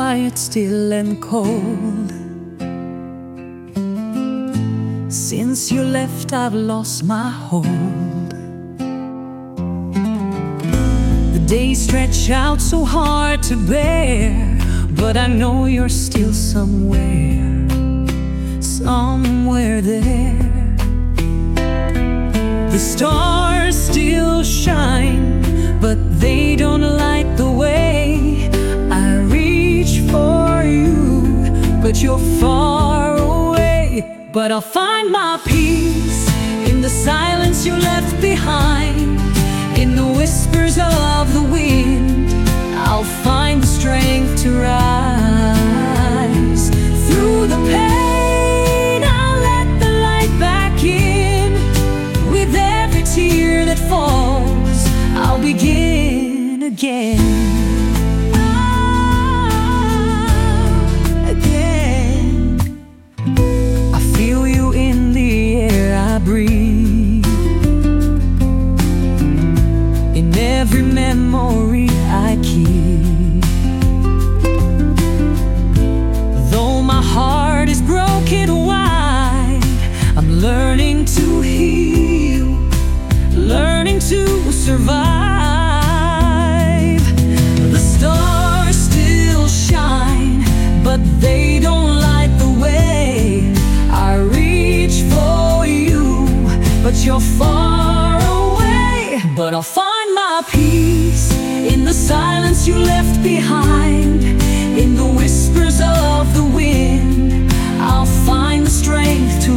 quiet, still and cold. Since you left, I've lost my hold. The days stretch out so hard to bear, but I know you're still somewhere, somewhere there. The stars still shine, but they don't light the way. I reach for you, but you're far away. But I'll find my peace in the silence you left behind, in the whispers of the wind. I'll find the strength to rise through the pain. I'll let the light back in. With every tear that falls, I'll begin again. I feel you in the air I breathe, in every memory I keep. Though my heart is broken wide, I'm learning to heal, learning to survive. The stars still shine, but they don't light the way. I reach for you, but you're far away. But I'll find my peace in the silence you left behind, in the whispers of the wind. I'll find the strength to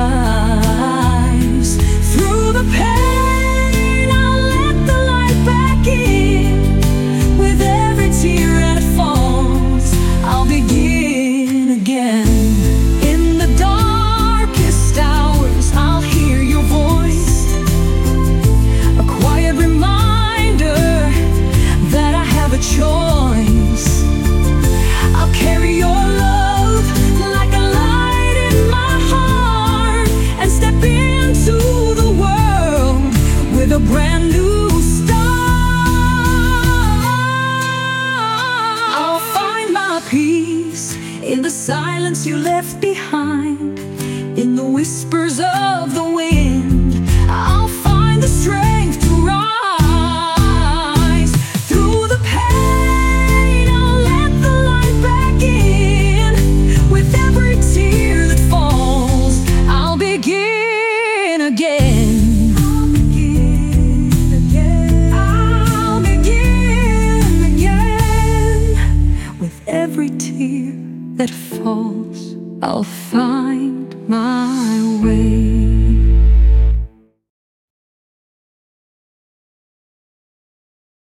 rise through the pain. I'll let the light back in. With every tear that falls, I'll begin again. In the darkest hours, I'll hear your voice, a quiet reminder that I have a choice. I'll carry your love like a light in my heart, and step into the world with a brand new start. I'll find my peace in the silence you left behind, in the whispers of the wind. I'll find the strength to rise through the pain. I'll let the light back in. With every tear that falls, I'll begin again. I'll begin again. I'll begin again. With every tear that falls, I'll find my way.